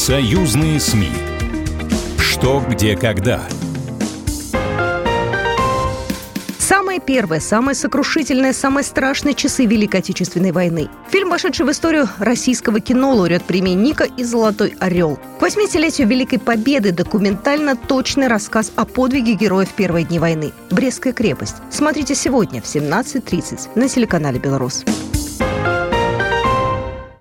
Союзные СМИ. Что, где, когда. Самые первые, самые сокрушительные, самые страшные часы Великой Отечественной войны. Фильм, вошедший в историю российского кино, лауреат премии Ника и «Золотой орел». К 80-летию Великой Победы документально точный рассказ о подвиге героев в первые дни войны. «Брестская крепость». Смотрите сегодня в 17:30 на телеканале «Белрос».